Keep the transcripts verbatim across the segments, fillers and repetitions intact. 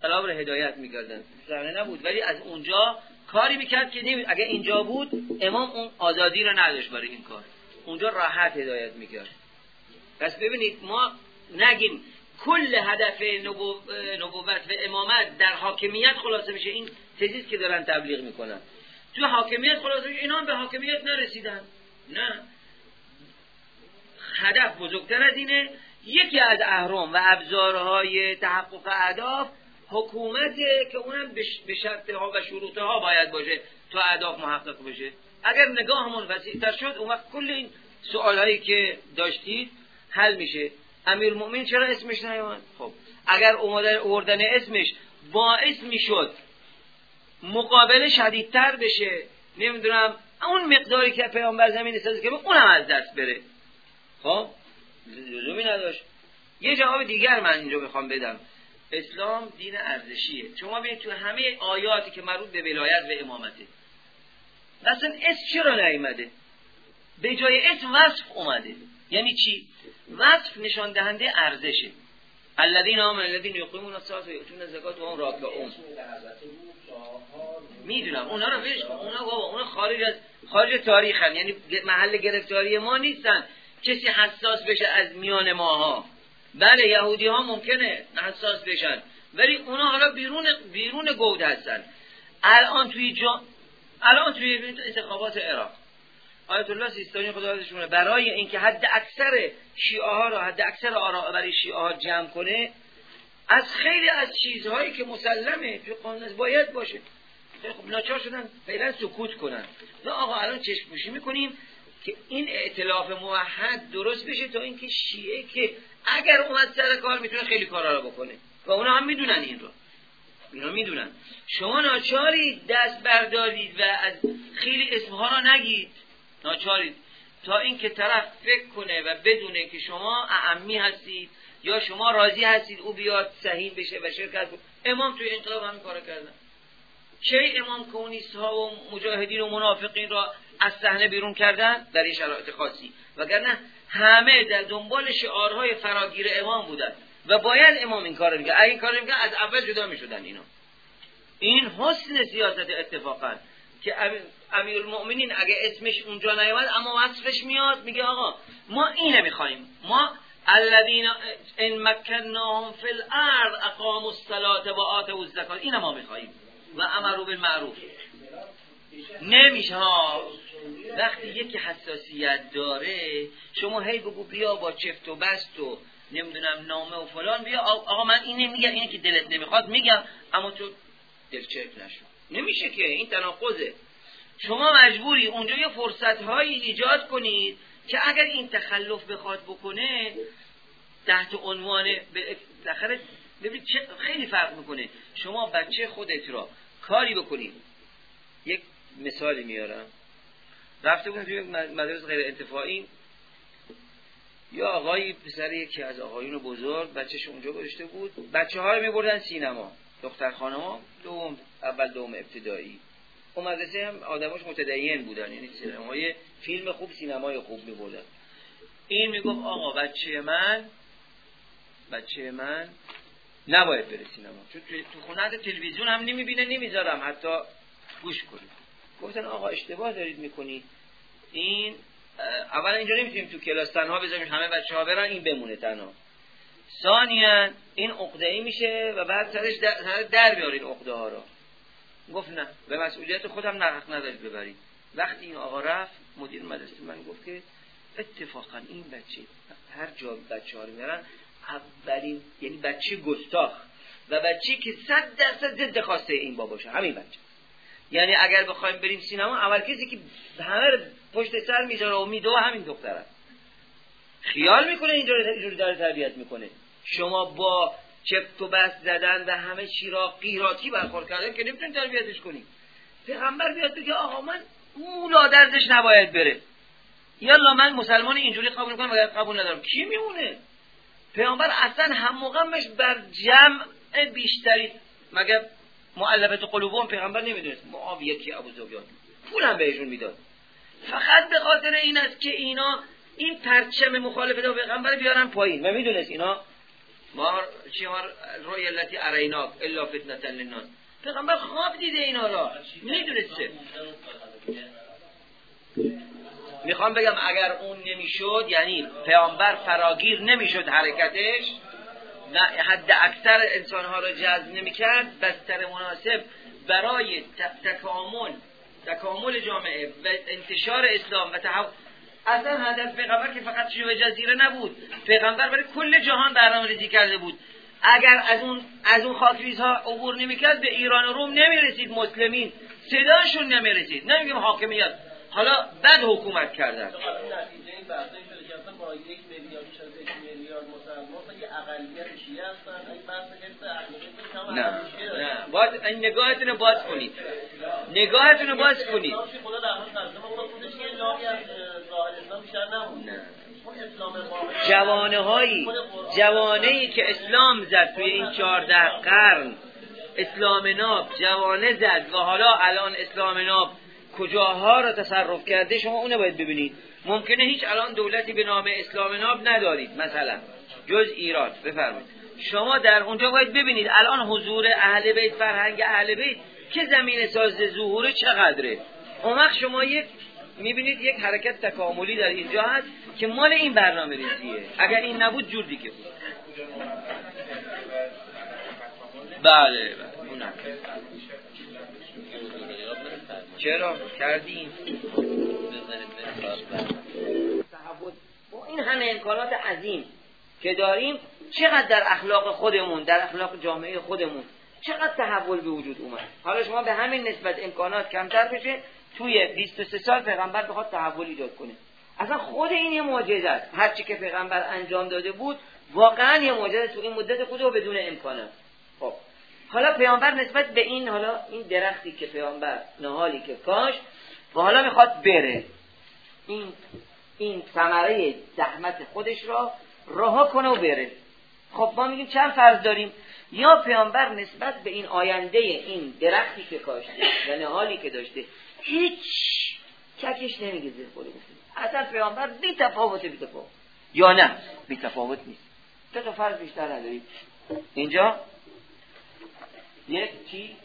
انقلاب رو هدایت می‌کردن. صحنه نبود، ولی از اونجا کاری میکرد که نمی... اگه اینجا بود امام اون آزادی رو نداشت برای این کار، اونجا راحت هدایت میکرد. پس ببینید ما نگیم کل هدف نبو... نبوت و امامت در حاکمیت خلاصه میشه. این تزیست که دارن تبلیغ میکنن تو حاکمیت خلاصه میشه، اینا هم به حاکمیت نرسیدن. نه، هدف بزرگتر از اینه. یکی از اهرام و ابزارهای تحقق اهداف حکومته که اونم به شرطها و شروطها باید باشه تا اهداف محقق بشه. اگر نگاهمون وسیع‌تر شد اون وقت کل این سوالهایی که داشتید حل میشه. امیرالمومنین چرا اسمش نیومد؟ خب اگر اومدن اسمش باعث میشد مقابله شدیدتر بشه، نمیدونم اون مقداری که پیامبر زمین استاد که اونم از دست بره، خب لزومی نداشت. یه جواب دیگر من اینجا میخوام بدم. اسلام دین ارزشیه. شما ببینید تو همه آیاتی که مربوط به ولایت و امامته اصلا اسم چرا نیامده؟ به جای اسم وصف اومده. یعنی چی؟ وصف نشان دهنده ارزشه. الذین آمنوا الذین یقیمون الصلاة و یؤتون الزکاة و هم راکعون. میدونم اونا رو ولش کن، اونا بابا اونا خارج از خارج تاریخن، یعنی محل گرفتاری ما نیستن کسی حساس بشه از میان ماها. بله یهودی ها ممکنه حساس بشن، ولی اونا حالا بیرون بیرون گود هستن. الان توی جا... الان توی انتخابات عراق آیت الله سیستانی خدا ازشونه برای اینکه حد اکثر شیعه ها رو حد اکثر آراء برای شیعه ها جمع کنه، از خیلی از چیزهایی که مسلمه توی قانون باید باشه، خب ناچار شدن فعلا سکوت کنن. نه آقا الان چشم پوشی میکنیم که این ائتلاف موحد درست بشه تا اینکه شیعه که اگر اومد سر کار میتونه خیلی کارا رو بکنه و اونا هم میدونن این رو. اینا میدونن. شما ناچارید دست بردارید و از خیلی اسمها رو نگید. ناچارید تا اینکه طرف فکر کنه و بدونه که شما اعمی هستید یا شما راضی هستید او بیاد سهیم بشه و شرکت کنه. امام توی انقلاب همین کارو کردن. چه امام کمونیست ها و مجاهدین و منافقین را از صحنه بیرون کردن در این شرایط خاصی، وگرنه همه در دنبال شعارهای فراگیر امام بودن و باید امام این کارو میگه. اگه این کارو میگه از اول جدا میشدن اینا. این حسن سیاست اتفاقا که امیرالمومنین اگه اسمش اونجا نیامد اما وصفش میاد، میگه آقا ما اینو میخوایم، ما الذین ان مکناهم فی الارض اقاموا الصلاة و آتوا الزکات، اینو ما میخوایم و امروا بالمعروف. نمیشه ها وقتی یکی حساسیت داره شما هی بگو بیا با چفت و بست و نمیدونم نامه و فلان بیا آقا من اینه میگم، اینه که دلت نمیخواد میگم اما تو دلچرک نشو. نمیشه که، این تناقضه. شما مجبوری اونجا یه فرصت هایی ایجاد کنید که اگر این تخلف بخواد بکنه تحت عنوان بالاخره ببینید چه خیلی فرق میکنه. شما بچه خودت را کاری بکنید. یک مثالی میارم. رفته بودم توی مدرسه غیر انتفاعی، یا آقایی پسر یکی از آقایون بزرگ بچه‌ش اونجا گذاشته بود، بچه‌ها رو می‌بردن سینما، دختر خانم‌ها دوم اول دوم ابتدایی. اون مدرسه هم آدماش متدین بودن، یعنی سینمای فیلم خوب سینمای خوب می‌بردن. این میگفت آقا بچه من بچه من نباید بره سینما، چون تو خونه تلویزیون هم نمی‌بینه، نمیذارم حتی گوش کنه. گفتن آقا اشتباه دارید میکنید، این اولا اینجا نمیتونیم تو کلاس تنها بذاریم همه بچه‌ها برن این بمونه تنها. ثانیاً این عقده‌ای میشه و بعد سرش در, در بیاره این عقده ها رو. گفت نه، به مسئولیت خودم حق ندارید ببرید. وقتی این آقا رفت مدیر مدرسه من گفت که اتفاقا این بچه هر جا بچه‌ها رو میارن اولین یعنی بچه گستاخ و بچه‌ای که صد درصد ضد خواسته این باشه همین بچه. یعنی اگر بخوایم بریم سینما اول کسی که همه رو پشت سر میذاره و میدوه همین دختره. خیال میکنه اینجوری داره تربیت میکنه. شما با چفت و بست زدن و همه چی را قیراتی برخورد کردن که نمیتونید تربیتش کنید. پیغمبر بیاد بگه آقا من مولا دردش نباید بره، یالا من مسلمان اینجوری قبول میکنم و قبول ندارم، کی میمونه؟ پیغمبر اصلا هم مقامش بر جمع بیشتری، مگر مؤلفه قلوبهم پیغمبر نمیدونست معاویه کی ابو سفیان پول هم بهشون میداد، فقط به خاطر این است که اینا این پرچم مخالفت با پیغمبر بیارن پایین و میدونست اینا ما چی ها روی التي اریناک الا فتنة للناس، پیغمبر خواب دیده اینا را میدونسته. میخوام بگم اگر اون نمیشد، یعنی پیامبر فراگیر نمیشد حرکتش و حد اکثر انسانها را جذب نمیکرد، بستر مناسب برای تکامل تکامل جامعه و انتشار اسلام و تحول. اصلا هدف پیغمبر که فقط شبه جزیره نبود، پیغمبر برای کل جهان برنامه‌ریزی کرده بود. اگر از اون از اون خاکریزها عبور نمیکرد به ایران و روم نمیرسید، مسلمین صداشون نمیرسید. نمیگیم حاکمیت، حالا بد حکومت کردن. با یک میلیارد شده یک میلیارد مسلمان یه اقلیت شیعه هستن. این بحث حفظ عقیده نه نه باید این نگاهتون رو باز کنید، نگاهتون رو باز کنید. خدا در حال ترجمه اون خودش یه نوعی از ظاهر اسلام بیشتر نمونه. جوانهایی جوانهایی که اسلام زد توی این چهارده قرن، اسلام ناب جوانه زد و حالا الان اسلام ناب کجاها را تصرف کرده، شما اونو باید ببینید. ممکنه هیچ الان دولتی به نام اسلام ناب ندارید مثلا جز ایران، بفرمایید شما در اونجا باید ببینید الان حضور اهل بیت، فرهنگ اهل بیت که زمین ساز ظهور چقدره. اون وقت شما یک میبینید یک حرکت تکاملی در اینجا هست که مال این برنامه ریزیه. اگر این نبود جور دیگه بود. بله بله اونم چرا کردیم با این همه امکانات عظیم که داریم، چقدر در اخلاق خودمون، در اخلاق جامعه خودمون چقدر تحول به وجود اومد. حالا شما به همین نسبت امکانات کمتر بشه، توی بیست و سه سال پیغمبر بخواد تحول ایجاد کنه. اصلا خود این یه معجزه است. هر چی که پیغمبر انجام داده بود واقعا یه معجزه تو این مدت خودو بدون امکانات. خب حالا پیامبر نسبت به این حالا این درختی که پیامبر نهالی که کاش و حالا میخواد بره، این این ثمره زحمت خودش را رها کنه و بره. خب ما میگیم چند فرض داریم. یا پیامبر نسبت به این آینده این درختی که کاشته و نهالی که داشته هیچ چکش نمیگه زیر خودش، اصلا پیامبر بی تفاوته بی تفاوت، یا نه بی تفاوت نیست. تا تا فرض بیشتر نداریم اینجا. یک چی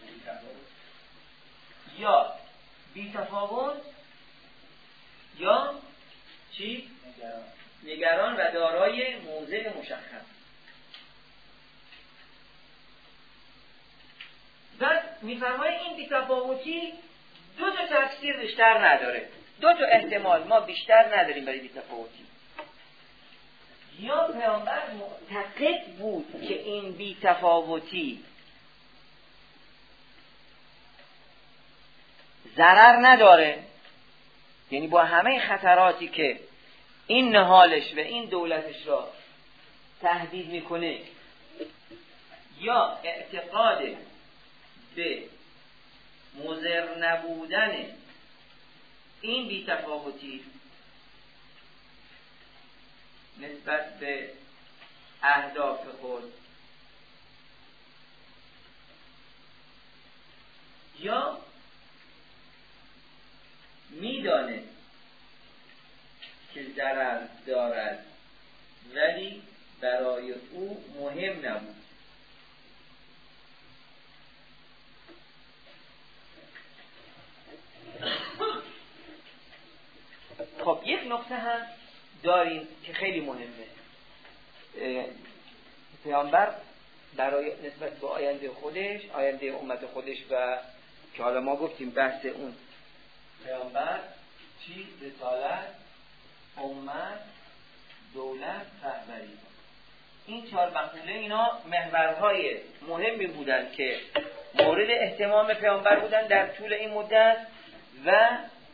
یا بی تفاوت یا چی نگران و دارای موضع مشخص. بعد میفرمایه این بی تفاوتی دو تا تفسیر بیشتر نداره، دو تا احتمال ما بیشتر نداریم برای بی تفاوتی. یا پیامبر معتقد بود که این بی تفاوتی ضرر نداره، یعنی با همه خطراتی که این نهالش و این دولتش را تهدید میکنه، یا اعتقاد به مضر نبودن این بی‌تفاوتی نسبت به اهداف خود، یا میدانه که ضرر دارد ولی برای او مهم نبود. خب یک نکته هم داریم که خیلی مهمه. پیامبر برای نسبت به آینده خودش، آینده امت خودش و که حالا ما گفتیم بحث اون پیامبر چی؟ رسالت، امت، دولت، رهبری. این چهار مقوله اینا محورهای مهمی بودن که مورد اهتمام پیامبر بودن در طول این مدت و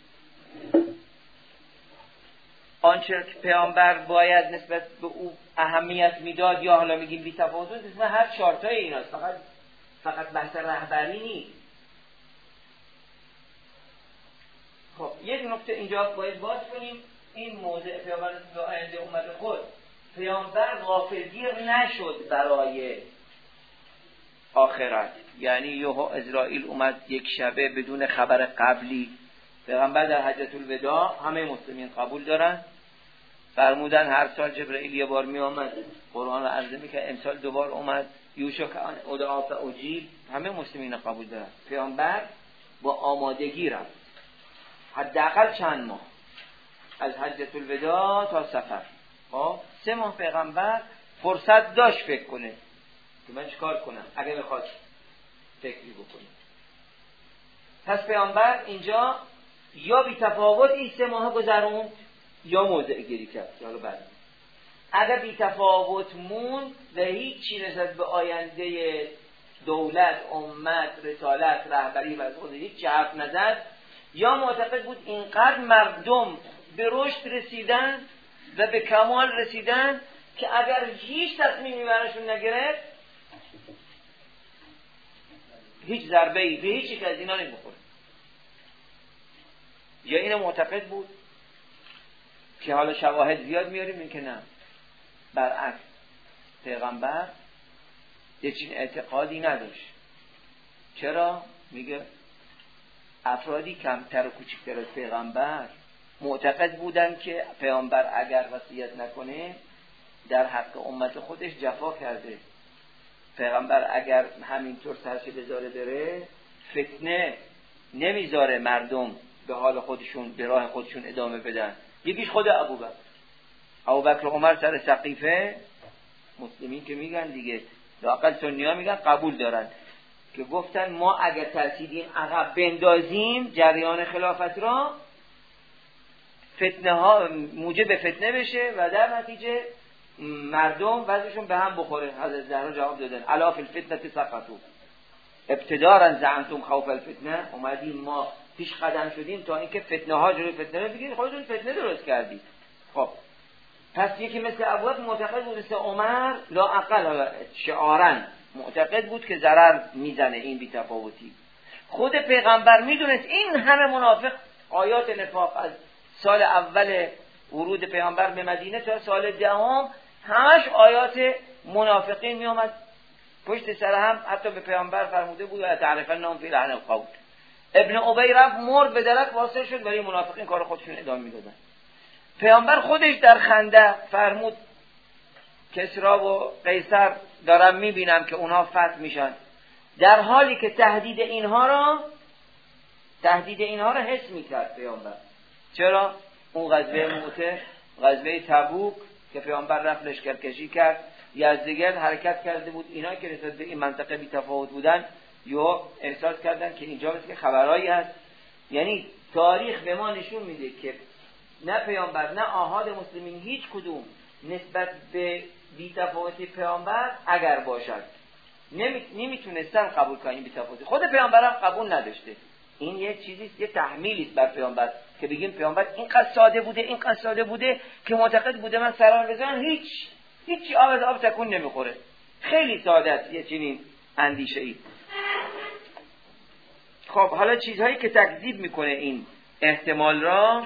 آنچه که پیامبر باید نسبت به او اهمیت میداد یا حالا میگیم بی تفاوت و هر چارتای ایناست، فقط فقط بحث رهبری نیست. خب یک نکته اینجا باید باز کنیم، این موضع پیامبر به آینده امت خود، پیامبر غافلگیر نشد برای آخرت. یعنی یهو اسرائیل اومد یک شبه بدون خبر قبلی. پیغمبر در حجة الوداع همه مسلمین قبول دارن، فرمودن هر سال جبرئیل یه بار می آمد قرآن رو عرضه میکرد، امسال دوبار اومد. یوشک ادعا فاجیب، همه مسلمین قبول دارن. پیامبر با آمادگی رفت، حداقل چند ماه، از حجة الوداع تا سفر. خب سه ماه پیغمبر فرصت داشت فکر کنه که من چیکار کنم اگه بخواد فکری بکنه. پس پیامبر اینجا یا بی تفاوت این سه ماه گذرون یا موضع گیری کرد. حالا بعد اگر بی تفاوت مون و هیچ چی نسبت به آینده دولت، امت، رسالت، رهبری و خود هیچ حرف نزد، یا معتقد بود اینقدر مردم به رشد رسیدن و به کمال رسیدن که اگر هیچ تصمیمی براشون نگرفت هیچ ضربه‌ای به هیچ یک از اینا نمیخوره. یا اینو معتقد بود که حالا شواهد زیاد میاریم این که نه، برعکس پیغمبر یه چین اعتقادی نداشت. چرا؟ میگه افرادی کمتر و کوچکتر از پیغمبر معتقد بودن که پیامبر اگر وصیت نکنه در حق امت خودش جفا کرده. پیغمبر اگر همینطور سرش بذاره بره فتنه نمیذاره مردم به حال خودشون به راه خودشون ادامه بدن. یکیش خود ابوبکر ابوبکر و عمر سر سقیفه، مسلمین که میگن دیگه، لااقل سنی‌ها میگن قبول دارن که گفتن ما اگر ترسیدیم عقب بندازیم جریان خلافت را، فتنه ها موجب فتنه بشه و در نتیجه مردم وضعشون به هم بخوره. حضرت زهرا جواب دادن الا فی الفتنه سقطوا ابتدارا زعمتم خوف الفتنه، اومدیم ما پیش قدم شدیم تا اینکه فتنه ها جلوی فتنه رو بگیرید، خودتون فتنه درست کردید. خب پس یکی مثل ابوبکر معتقد بود، مثل عمر لااقل شعارا معتقد بود که ضرر میزنه این بی‌تفاوتی. خود پیغمبر میدونست این همه منافق، آیات نفاق از سال اول ورود پیامبر به مدینه تا سال دهم همش آیات منافقین می اومد پشت سر هم، حتی به پیامبر فرموده بود و تعرفنهم فی لحن القول. ابن ابی رفت مرد به درک واسه شد، ولی منافقین کار خودشون ادامه میدادن. پیامبر خودش در خنده فرمود کسرا و قیصر دارم میبینم که اونها فتح میشن، در حالی که تهدید اینها را تهدید اینها را حس میکرد پیامبر. چرا؟ اون غزوه موته، غزوه تبوک که پیامبر رفت لشکرکشی کرد، یزدگرد حرکت کرده بود، اینا که نسبت به این منطقه بی تفاوت بودن یا احساس کردن که اینجا مثل که خبرایی هست. یعنی تاریخ به ما نشون میده که نه پیامبر نه آحاد مسلمین هیچ کدوم نسبت به بی تفاوتی پیامبر اگر باشد نمی... نمیتونستن قبول کنن این بی تفاوتی. خود پیامبر هم قبول نداشته. این یه چیزی است، یه تحمیلی است بر پیامبر که بگیم پیامبر اینقدر ساده بوده اینقدر ساده بوده که معتقد بوده من سران رضوان هیچ هیچ آب از آب تکون نمیخوره. خیلی ساده است یه چنین اندیشه ای. خب حالا چیزهایی که تکذیب میکنه این احتمال را،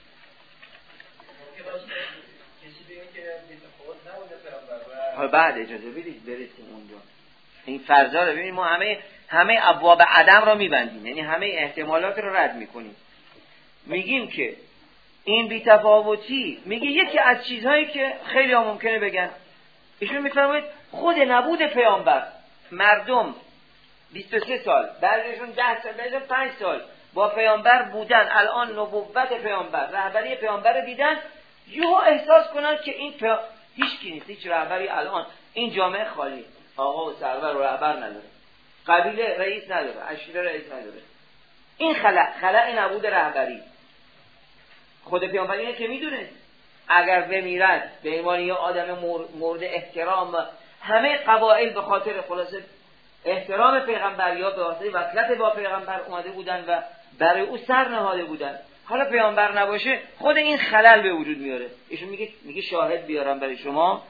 حالا بعد اجازه بدید برسیم اونجا. این فرضا رو ببینید، ما همه همه ابواب عدم رو میبندیم، یعنی همه احتمالات رو رد میکنیم. میگیم که این بی‌تفاوتی، میگه یکی از چیزهایی که خیلی ها ممکنه بگن، ایشون میفرماید خود نبود پیامبر، مردم بیست و سه سال، بعضیشون ده سال، بعضیشون پنج سال با پیامبر بودن، الان نبوت پیامبر، رهبری پیامبر رو دیدن، یهو احساس کنن که این پی... هیچ کی نیست، هیچ رهبری الان این جامعه خالی، آقا و سرور و رهبر نداره، قبیله رئیس نداره، عشیره رئیس نداره. این خلأ خلأ نبود رهبری. خود پیامبر اینه که میدونه اگر بمیرد به عنوان یه آدم مورد احترام، همه قبایل به خاطر خلاصه احترام پیغمبر یا به واسطه وصلت با پیغمبر اومده بودن و برای او سر نهاده بودن، حالا پیامبر نباشه خود این خلل به وجود میاره. ایشون میگه میگه شاهد بیارم برای شما.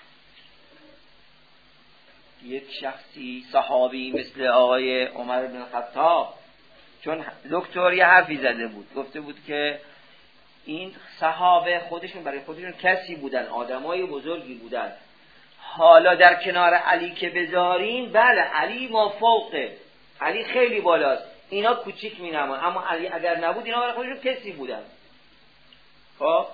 یک شخصی صحابی مثل آقای عمر بن الخطاب، چون دکتر یه حرفی زده بود، گفته بود که این صحابه خودشون برای خودشون کسی بودن، آدمای بزرگی بودن، حالا در کنار علی که بذارین، بله علی ما فوقه، علی خیلی بالاست، اینا کوچیک مینمان، اما علی اگر نبود اینا برای خودشون کسی بودن. خب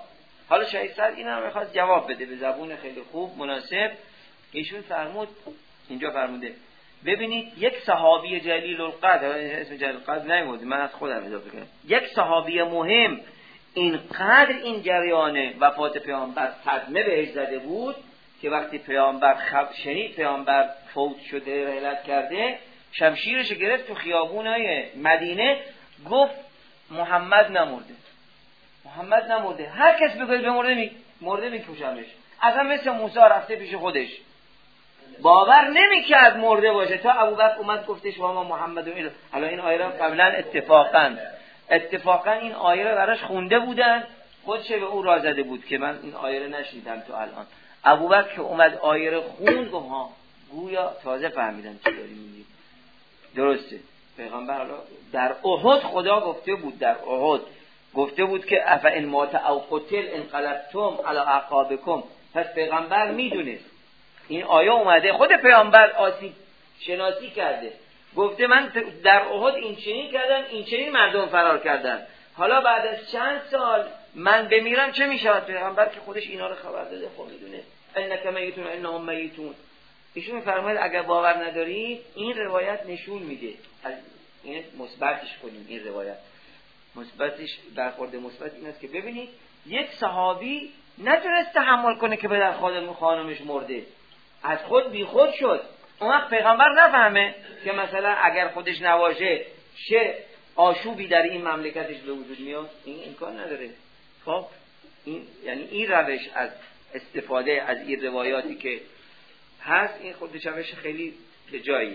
حالا شهید سعد این هم میخواد جواب بده به زبون خیلی خوب مناسب. ایشون فرمود اینجا فرموده ببینید یک صحابی جلیل القدر، اسم جلیل القدر نیامد من از خودم اضافه کردم، یک صحابی مهم اینقدر این جریان وفات پیامبر صدمه بهش زده بود که وقتی پیامبر خب شنید پیامبر فوت شده رحلت کرده شمشیرش گرفت تو خیابونای مدینه گفت محمد نمرده، محمد نمرده، هر کس بگوید بمرده می مرده میکشمش. اصلا مثل موسی رفته پیش خودش باور نمیکرد مرده باشه تا ابوبکر اومد گفتش ما محمد و اینا. حالا این آیه را قبلا اتفاقا اتفاقا این آیه را براش خونده بودن، خودش به او را زده بود که من این آیه را نشنیدم تو الان. ابوبکر که اومد آیه را خوند گفت ها گویا تازه فهمیدم چی داری میگی. درسته پیغمبر حالا در احد خدا گفته بود، در احد گفته بود که اف ان مات او قتل انقلبتم علی اعقابکم. پس پیغمبر میدونست این آیه اومده، خود پیامبر آسیب شناسی کرده گفته من در احد این چنین کردم این چنین مردم فرار کردن، حالا بعد از چند سال من بمیرم چه میشود؟ پیغمبر که خودش اینا رو خبر داده خب میدونه انک میتون انهم میتون. ایشون میفرماید اگر باور ندارید این روایت نشون میده، از این مثبتش کنیم، این روایت مثبتش برخورد مثبت این است که ببینید یک صحابی نتونست تحمل کنه که پدر خادم خانمش مرده، از خود بی خود شد. اون وقت پیغمبر نفهمه که مثلا اگر خودش نواشه چه آشوبی در این مملکتش به وجود میاد، این امکان نداره. خب این یعنی این روش از استفاده از این روایاتی که هست این خودش روش خیلی به جاییه.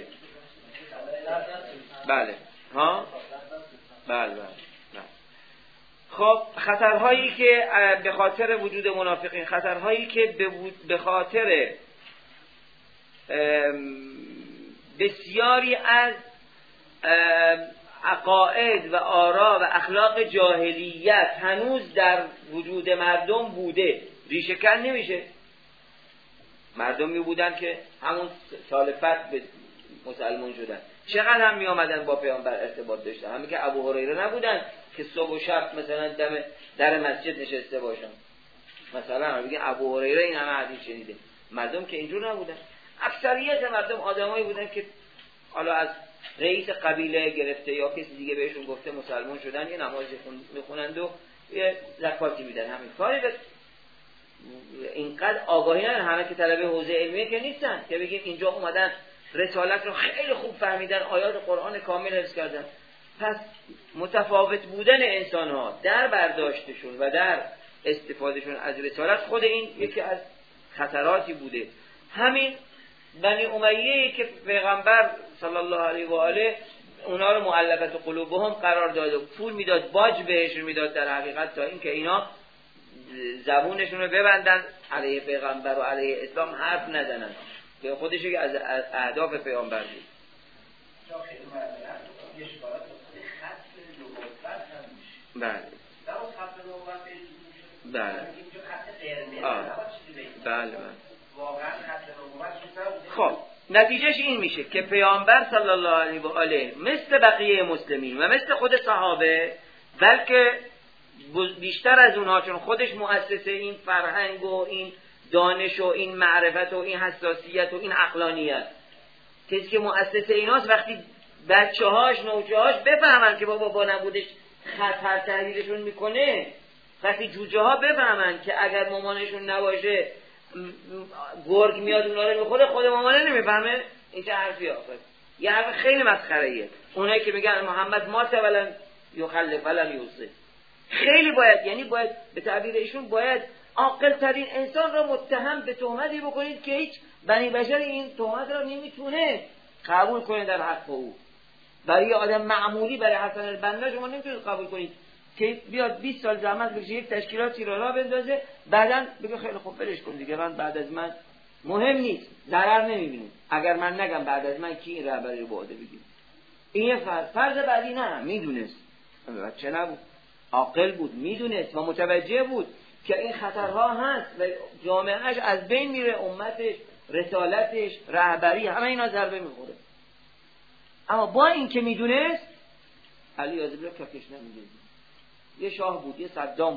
بله ها بله بله. خب خطرهایی که به خاطر وجود منافقین، خطرهایی که به خاطر بسیاری از عقاید و آرا و اخلاق جاهلیت هنوز در وجود مردم بوده، ریشه کن نمیشه. مردمی بودن که همون سال فتح به مسلمان شدن، چقدر هم می آمدن با پیامبر ارتباط داشتن، همین که ابو هریره نبودن که صبح و شب مثلا دم در مسجد نشسته باشن. مثلا میگه ابو هریره این همه حدیث شنیده، مردم که اینجور نبودن. اکثریت مردم آدمایی بودن که حالا از رئیس قبیله گرفته یا کسی دیگه بهشون گفته مسلمان شدن، یه نمازی میخونند و یه زکاتی میدن، همین کاری. به اینقدر آگاهی ندارن، همه که طلبه حوزه علمیه که نیستن که بگیم اینجا اومدن رسالت رو خیلی خوب فهمیدن، آیات قرآن کامل حفظ کردن. پس متفاوت بودن انسان ها در برداشتشون و در استفادهشون از رسالت خود این یکی از خطراتی بوده. همین بنی امیه که پیغمبر صلی الله علیه و آله اونا رو مؤلفه قلوبهم قرار داد و پول میداد، باج بهشون میداد در حقیقت تا اینکه اینا زبونشون رو ببندن علیه پیغمبر و علیه اسلام حرف نزنن، که خودش که از اهداف پیامبر بود. بله بله بله بله. خب نتیجهش این میشه که پیامبر صلی الله علیه و آله مثل بقیه مسلمین و مثل خود صحابه، بلکه بیشتر از اونها، چون خودش مؤسسه این فرهنگ و این دانش و این معرفت و این حساسیت و این عقلانیت، کسی که مؤسسه ایناست، وقتی بچه‌هاش نوچه‌هاش بفهمن که بابا با نبودش خطر تهدیدشون میکنه، وقتی جوجه ها بفهمن که اگر مامانشون نباشه گرگ میاد اونا رو میخوره، خود مامانه نمیفهمه، این چه حرفی آخه؟ یه حرف خیلی مسخره‌ایه. اونایی که میگن محمد مات ولن یخلف ولن یوصی، خیلی باید، یعنی باید به تعبیر ایشون باید عاقل ترین انسان را متهم به تهمتی بکنید که هیچ بنی بشر این تهمت را نمیتونه قبول کنه در حق او. برای آدم معمولی، برای حسن البنا شما نمیتونید قبول کنید که بیاد بیست سال زحمت بکشه یک تشکیلاتی را راه بندازه، بعداً بگه خیلی خوب ولش کن دیگه، من بعد از من مهم نیست، ضرر نمیبینید. اگر من نگم بعد از من کی این رهبری رو به عهده بگیره؟ این فرض فرض بعدی نه، میدونست، بچه نبود، عاقل بود، میدونست و متوجه بود که این خطرها هست و جامعهش از بین میره، امتش، رسالتش، رهبری، همه اینا ضربه میخوره. اما با این که میدونست، علی عزیزی کفش نمیگه. یه شاه بود، یه صدام بود،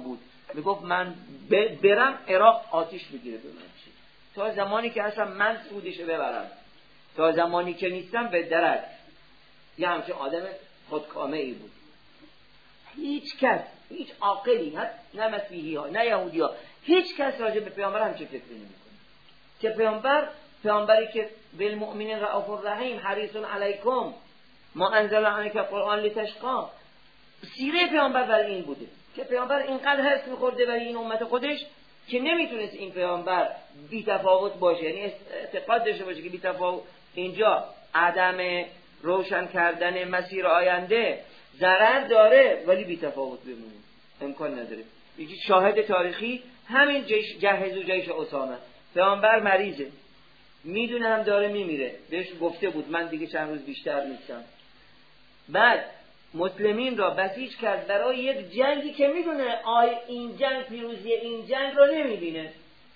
میگفت من برم عراق آتیش بگیره به من، تا زمانی که اصلا من سودشو ببرم، تا زمانی که نیستم به درک. یه همچه آدم خودکامه ای بود. هیچ کس، هیچ عاقلی، نه مسیحی ها نه یهودی ها، هیچ کس راجع به پیامبر همچه فکری نمیکنه که پیامبر پیامبری که بالمؤمنین رؤوف الرحیم حریص علیکم ما انزل علیک القرآن لتشقی، سیره پیامبر برای این بوده که پیامبر اینقدر حرص می‌خورده برای این امت خودش که نمیتونست این پیامبر بی تفاوت باشه، یعنی اعتقاد داشته باشه که بی تفاوت اینجا عدم روشن کردن مسیر آینده ضرر داره ولی بی تفاوت بمونه، امکان نداره. یکی شاهد تاریخی همین جیش جهز و جیش اسامه، پیامبر مریضه، میدونه هم داره میمیره، بهش گفته بود من دیگه چند روز بیشتر نیستم. بعد مسلمین را بسیج کرد برای یک جنگی که میدونه آی این جنگ پیروزی این جنگ رو نمیبینه.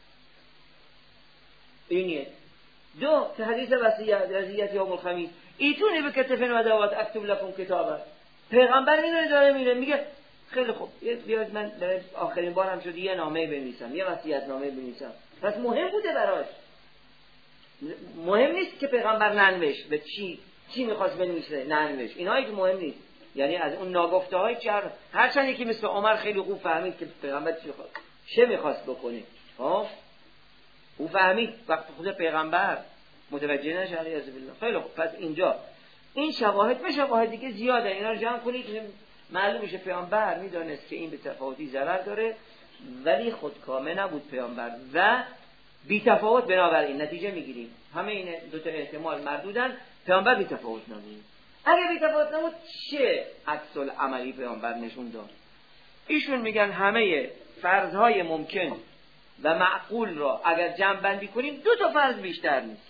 اینیه دو که حدیث وصیت یوم الخمیس ایتونی به کتفن و دوات اکتب لکم کتابه، پیغمبر اینو داره میره میگه خیلی خوب بیاد من آخرین بارم شد یه نامه بنویسم، یه وصیت نامه بنویسم. پس مهم بوده براش، مهم نیست که پیغمبر ننوشت به چی چی میخواست بنویسه ننوشت، اینایی که مهم نیست. یعنی از اون ناگفته های چهار هرچند یکی مثل عمر خیلی خوب فهمید که پیغمبر چی خواست چه میخواست بکنه، ها او فهمید وقت خود پیغمبر متوجه نشه علیه بالله. خیلی خوب، پس اینجا این شواهد به شواهد دیگه زیاده، اینا رو جمع کنید معلوم میشه پیامبر میدونست که این به تفاوتی ضرر داره ولی خودکامه نبود پیامبر و بی تفاوت، بنابراین نتیجه میگیریم همه این دو تا احتمال مردودن، پیامبر بی تفاوت نبود. اگه بی تفاوت نبود چه عکس العملی پیامبر نشون داد؟ ایشون میگن همه فرضهای ممکن و معقول را اگر جمع بندی کنیم دو تا فرض بیشتر نیست.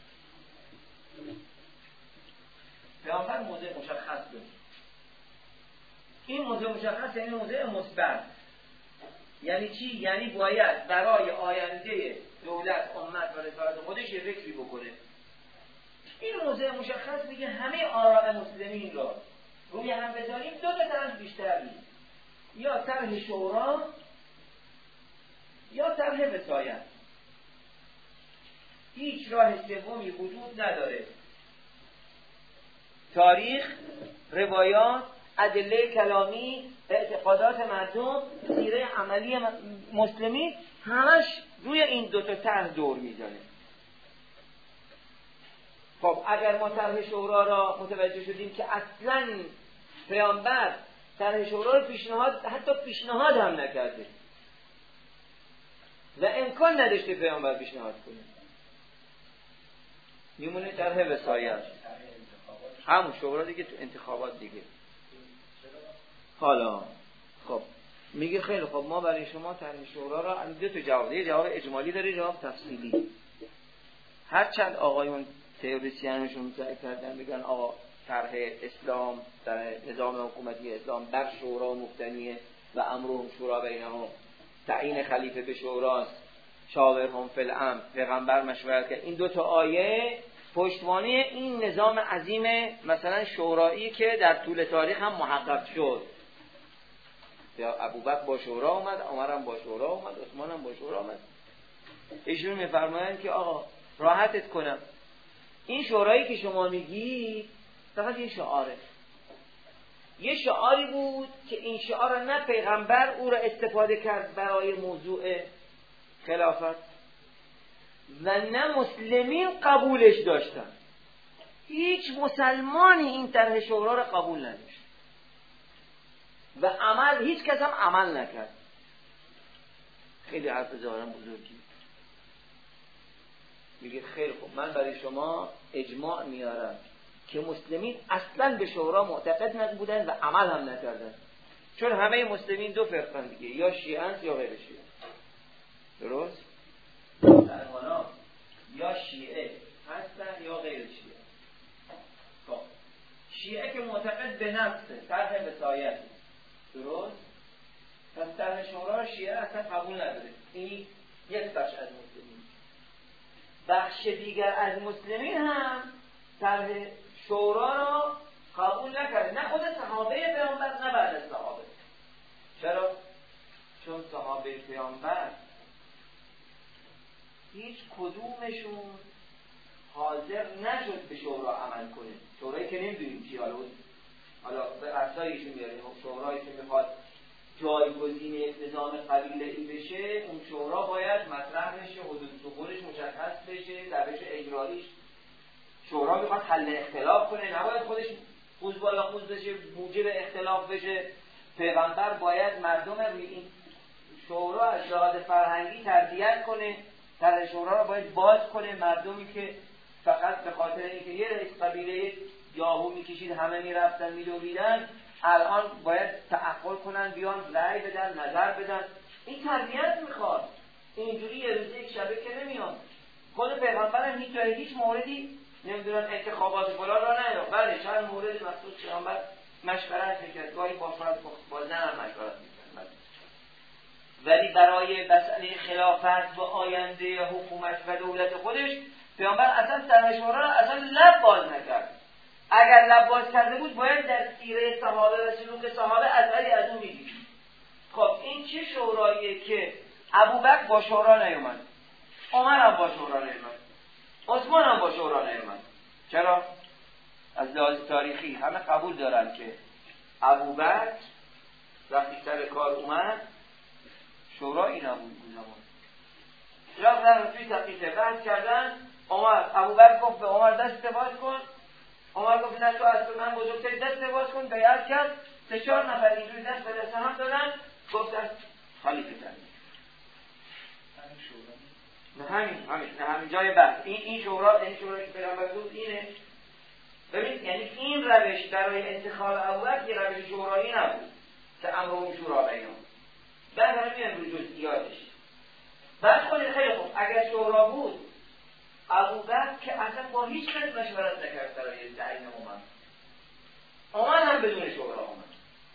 پیامبر موضع مشخص داره، این موضع مشخص یعنی موضع مثبت. یعنی چی؟ یعنی باید برای آینده دولت امت و رسالت خودش یه فکری بکنه. این موضع مشخص میگه همه آراء مسلمین را روی هم بذاریم، دو تا طرح بیشتر نیست، یا طرح شورا یا طرح وصایت. هیچ راه سومی وجود نداره. تاریخ، روایات، ادله کلامی، اعتقادات مردم، سیره عملی مسلمین همش روی این دو تا طرح دور میزنه. خب اگر ما طرح شورا را متوجه شدیم که اصلاً پیامبر طرح شورا رو پیشنهاد حتی پیشنهاد هم نکرده و امکان نداشته پیامبر پیشنهاد کنه، میمونه طرح وصایت، همون شورا دیگه تو انتخابات دیگه. حالا خب میگه خیلی خب ما برای شما طرح شورا را دو تا جواب، یه جواب اجمالی داره، جواب تفصیلی. هر چند آقایون تئوریسینشون سعی کردن بگن آقا طرح اسلام در نظام حکومتی اسلام بر شورا مبتنیه و امرهم شورا بینهم، تعیین خلیفه به شوراست، شاورهم فی الامر، پیغمبر مشورت کرد. این دو تا آیه پشتوانه این نظام عظیم مثلا شورایی که در طول تاریخ هم محقق شد. یا ابوبکر با شورا اومد، عمر هم با شورا اومد، عثمان هم با شورا اومد. ایشون میفرمایند که آقا راحتت کنم، این شورایی که شما میگی فقط یه شعاره، یه شعاری بود که این شعار نه پیغمبر او را استفاده کرد برای موضوع خلافت و نه مسلمین قبولش داشتن. هیچ مسلمانی این طرح شورا را قبول نداشت و عمل هیچ کس هم عمل نکرد. خیلی حرف ظاهرا بزرگی. میگه خیلی خوب من برای شما اجماع میارم که مسلمین اصلا به شورا معتقد نبودن و عمل هم نکردن، چون همه مسلمین دو فرقن دیگه، یا شیعه یا غیر شیعه. درست؟ در حالا یا شیعه هستن یا غیر شیعه. خب شیعه که معتقد به نفسه، طرح وصایت، درست؟ پس طرح شورا شیعه اصلا قبول نداره. این یک بخش از مسلمین. بخش دیگر از مسلمین هم طرح شورا را قبول نکرده، نه خود صحابه پیامبر نه بعد از صحابه. چرا؟ چون صحابه پیامبر هیچ کدومشون حاضر نشد به شورا عمل کنه. شورایی که نمیدونیم چی، حالا حالا به اصلایشون میاریم. شورایی که میخواد جایگزین یک نظام قبیله‌ای بشه، اون شورا باید مطرح بشه، حدود دخولش مشخص بشه، روش اجراییش. شورا میخواد حل اختلاف کنه، نباید خودش خوز بالا خوز بشه، موجب اختلاف بشه. پیغمبر باید مردم روی این شورا از لحاظ فرهنگی تربیت کنه، در شورا رو باید باز کنه. مردمی که فقط به خاطر اینکه یه رئیس قبیله یاهو میکشید همه میرفتن میدویدن، الان باید تعقل کنن، بیان رأی بدن، نظر بدن. این تربیت میخواد. اینجوری یه روزه یک شبه که نمیان. خود پیغمبر هم هیچ جای هیچ موردی نمیدونن انتخابات فلان را نیاد. بله چند مورد مخصوص پیغمبر مشورت میکرد، گاهی با فرد با زن هم مشورت میکرد، ولی برای مسئله خلافت و آینده حکومت و دولت خودش پیامبر اصلا سر شورا را اصلا لب باز نکرد. اگر لب باز کرده بود باید در سیره صحابه و سلوک صحابه اثری از اون میدید. خب این چه شوراییه که ابوبکر با شورا نیومد، عمر هم با شورا نیومد، عثمان هم با شورا نیومد؟ چرا؟ از لحاظ تاریخی همه قبول دارن که ابوبکر وقتی سر کار اومد شورایی نبود. زمان رفتن توی تقییده بحث کردن، عمر ابوبکر گفت به عمر دست باز کن، عمر گفت نه تو از من بزرگتری، دست باز کن. بیعت کرد، سه چهار نفر اینجوری دست به دست هم دادن، گفتن خلیفه تنید. نه همین همین نه همین جای بحث. این این شورا، این شورایی که پیغمبر بود اینه. ببین یعنی این روش برای انتخاب ابوبکر یه روش شورایی نبود که امر شورا بینهم. بعد هم میان روی جزئیاتش. بعد خودت خیلی خوب اگر شورا بود، ابوبکر که اصلا با هیچ کس مشورت نکرد برای تعیین امام. عمر هم بدون شورا اومد.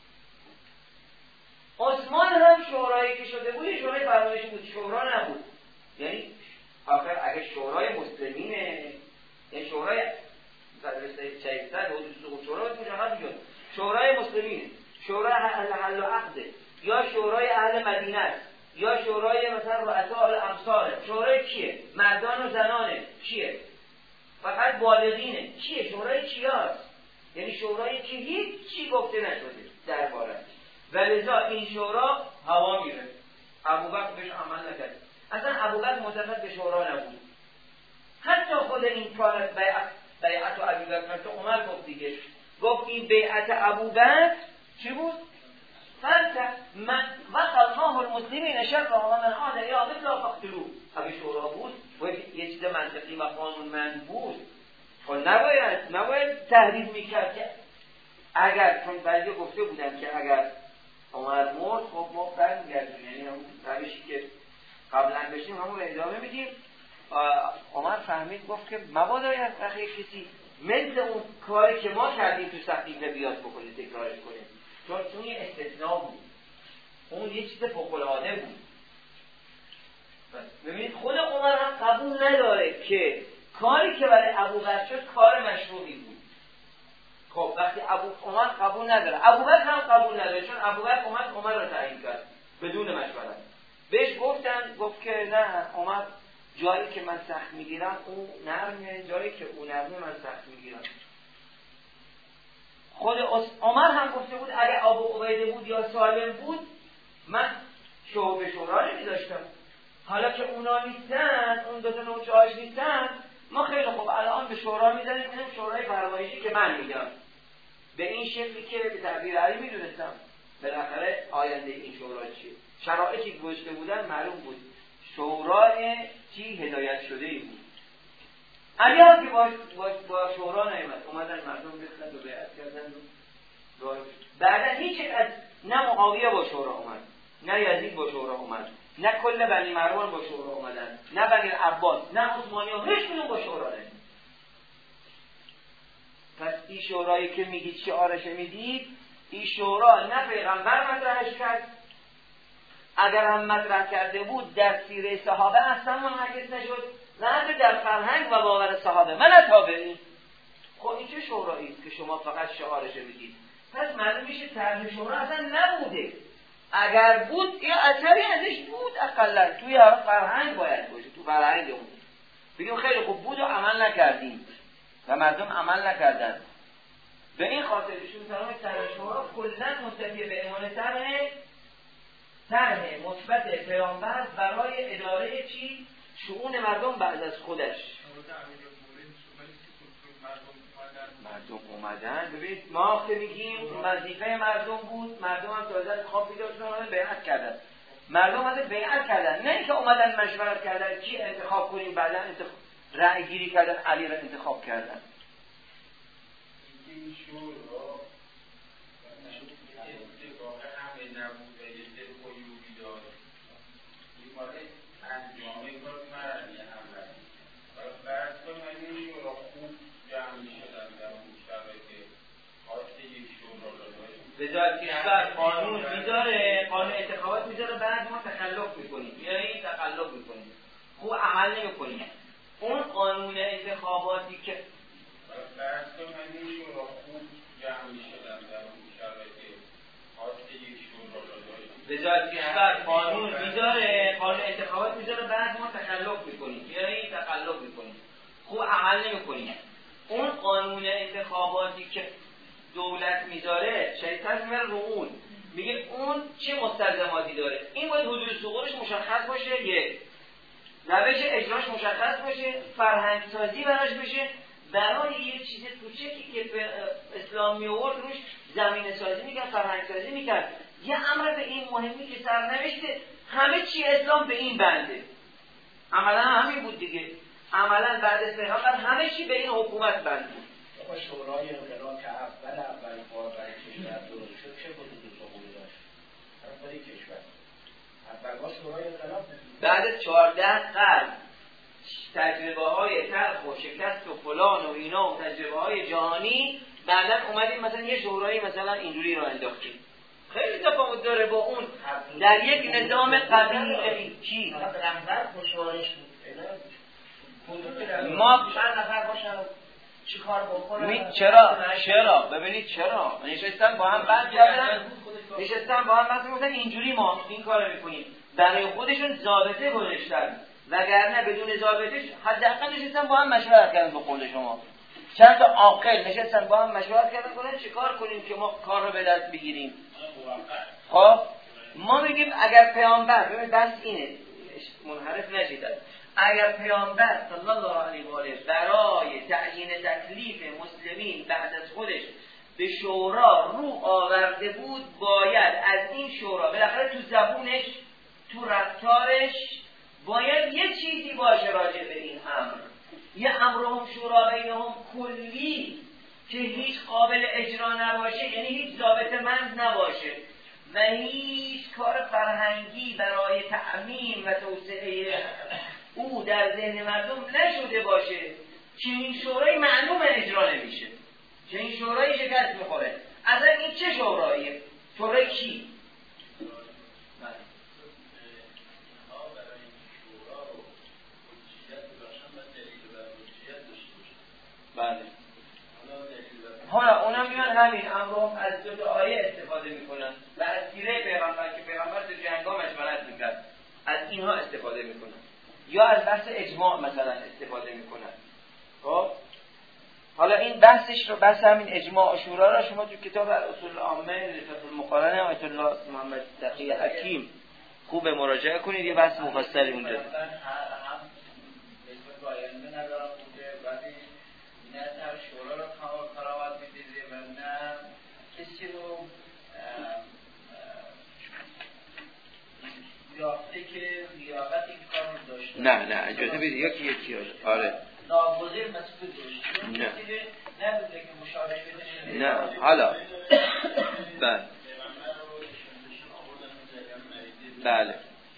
عثمان هم شورایی که شده بود شورای فرمایشی بود، شورا نبود. یعنی آخر اگه شورای مسلمینه، یعنی شورای مدرسه شیعه حدود سقوط شورا بود، مشخص میشد شورای مسلمینه، شورای اهل حل و عقده، یا شورای اهل مدینه است، یا شورای مثلا رؤساء الامصار. شورای کیه؟ مردان و زنانه. کیه؟ فقط بالغینه. کیه؟ شورای کیاست؟ یعنی شورایی که هیچ چی گفته نشده دربارش. ولذا این شورا هوا میره. ابوبکر بهش عمل نکرد. اصلا ابوبکر معتقد به شورا نبود. حتی خود این کار بیعت بیعت و ابوبکر که عمر گفت دیگه، گفت این بیعت ابوبکر چی بود؟ فرق من وقت الله المسلمین شر و من عاد یا مثل فقتلو. اگه شورا بود و یه چیز منطقی و قانونمند بود، خب نباید نباید تحریم میکرد. که اگر چون بعضی گفته بودن که اگر عمر مرد خب ما برمیگردیم، یعنی همون روشی که قبلا داشتیم همون ادامه میدیم. عمر فهمید گفت که مبادا وقتی کسی مثل اون کاری که ما کردیم تو سقیفه بیاد بکنید تکرارش کنیم، چون اون یه استثناء بود، اون یه چیز فوق‌العاده بود. ببینید خود عمر هم قبول نداره که کاری که برای ابوبکر شد کار مشروعی بود. خب وقتی ابو عمر قبول نداره، ابوبکر هم قبول نداره، چون ابوبکر اومد عمر رو تعیین کرد بدون مشورت. بهش گفتن گفت که نه عمر جایی که من سخت میگیرم او نرمه، جایی که او نرمه من سخت میگیرم. خود عمر هم گفته بود اگه ابو عبیده بود یا سالم بود من شورای شورا نمیذاشتم. حالا که اونا نیستن، اون دو تا نوچه هاش نیستن، ما خیلی خوب الان به شورا میذاریم، اینم شورای فرمایشی که من میگم. به این شکلی که به تعبیر علی میدونستم بالاخره آینده این شورا چیه. شرایطی که گذاشته بودن معلوم بود شورای چی هدایت شده ای بود. علی هم که با, با, با شورا نیامد، اومدن مردم بخلد و بیعت کردن و بعدا هیچ از نه معاویه با شورا اومد، نه یزید با شورا اومد، نه کل بنی مروان با شورا اومدن، نه بنی عباس، نه عثمانی ها، هیچ کدوم با شورا نیامد. پس این شورایی که میگید شعارش میدید، این شورا نه پیغمبر مطرحش کرد، اگر هم مطرح کرده بود در سیره صحابه اصلا منعکس نشد، نه در فرهنگ و باور صحابه من تابعین. خب این چه شورایی است که شما فقط شعارش میدید؟ پس معلوم میشه طرح شورا اصلا نبوده. اگر بود یه اثری ازش بود اقلا توی هر فرهنگ باید باشه، تو فرهنگمون بگیم خیلی خوب بود و عمل نکردیم و مردم عمل نکردن. به این خاطر ایشون فرمود طرح شورا کلا متکی به عنوان طرح طرح مثبت پیامبر برای اداره چی؟ شؤون مردم بعد از خودش. مردم اومدن، ببینید ما که میگیم وظیفه مردم بود، مردم هم تازه از خواب بیدار شدن بیعت کردن، مردم از بیعت کردن، نه اینکه اومدن مشورت کردن کی انتخاب کنیم، بعدا انتخاب رأی گیری کردن علی را انتخاب کردن. این شورا اتفاق همه نبود و یه سر قیوبی داشت. این مال انجامه کار مرمی هم رسید و فرض کنیم اگه این شورا خوب جمع شدن در اون شرایط خاص یک شورا را داشت وزارت کشور قانون میذاره، قانون انتخابات میذاره، بعد ما تخلف میکنیم یعنی تخلف میکنیم، خوب عمل نمیکنیم. اون قانون انتخاباتی که فرض کنیم اگه این شورا خوب جمع شدن در اون شرایط خاص یک شورا را داشت وزارت کشور قانون میذاره، قانون انتخابات میذاره، بعد ما تخلف میکنیم یعنی تخلف میکنیم، خوب عمل نمیکنیم. اون قانون انتخاباتی که دولت میذاره شریعت میبره رو اون، میگه اون چه مستلزماتی داره، این باید حدود ثغورش مشخص باشه، یک روش اجراش مشخص باشه، فرهنگ سازی براش بشه، برای یه چیز کوچکی که به اسلام میورد روش زمین سازی میکرد، فرهنگ سازی میکرد. یه امر به این مهمی که سرنوشته همه چی اسلام به این بنده، عملا همین بود دیگه، عملا بعد از پیغمبر همه چی به این حکومت بنده. اما شورای انقلاب که اول اول بار برای کشور درست شد چه حدود ثغوری داشت؟ برای کشور اول بار شورای انقلاب بعد از چهارده قرن تجربه های تلخ و شکست و فلان و اینا و تجربه های جهانی، بعدا اومدیم مثلا یه شورایی مثلا اینجوری رو انداختیم. خیلی تفاوت داره با اون در یک نظام قدیمی. چی؟ رهبر خوشوارش بود ما چند نفر باشن چی کار بکنن؟ چرا؟ چرا؟ ببینید چرا؟ نشستن با هم بحث کردن، نشستن با هم بحث کردن اینجوری ما این کارو میکنیم، برای خودشون ضابطه گذاشتن، وگرنه بدون ضابطه حداقل نشستن با هم مشورت کردن. به قول شما چند تا عاقل نشستن با هم مشورت کردن گفتن چیکار کنیم که ما کار رو به دست بگیریم. خب ما میگیم اگر پیامبر، ببین بس اینه منحرف نشید، اگر پیامبر صلی الله علیه و آله برای تعیین تکلیف مسلمین بعد از خودش به شورا رو آورده بود، باید از این شورا بالاخره تو زبونش تو رفتارش باید یه چیزی باشه راجع به این امر، یه امرهم شورا بینهم کلی که هیچ قابل اجرا نباشه، یعنی هیچ ضابطه مند نباشه و هیچ کار فرهنگی برای تعمیم و توسعه او در ذهن مردم نشده باشه که این شورای معلوم اجرا نمیشه، که این شورای شکست میخوره. اصلا این چه شوراییه؟ شورای کی؟ بله. حالا اونا میان همین امر از دو تا آیه استفاده میکنن و از سیره پیغمبر که پیغمبر تو جنگا مشورت میکرد از اینها استفاده میکنن، یا از بحث اجماع مثلا استفاده میکنن. خب حالا این بحثش رو، بحث همین اجماع و شورا را شما تو کتاب اصول عامه لفتح المقارنه آیت الله محمد تقی حکیم خوب مراجعه کنید، یه بحث مفصلی اونجا داره. نه در شورا رو کراوت میدیده و نه کسی رو یافته که لیاقت این کار رو داشته. نه نه اجازه بدید یکی یکی هاش. آره ناگزیر مسئول داشته نه نبوده که مشارش بده. نه حالا بله بله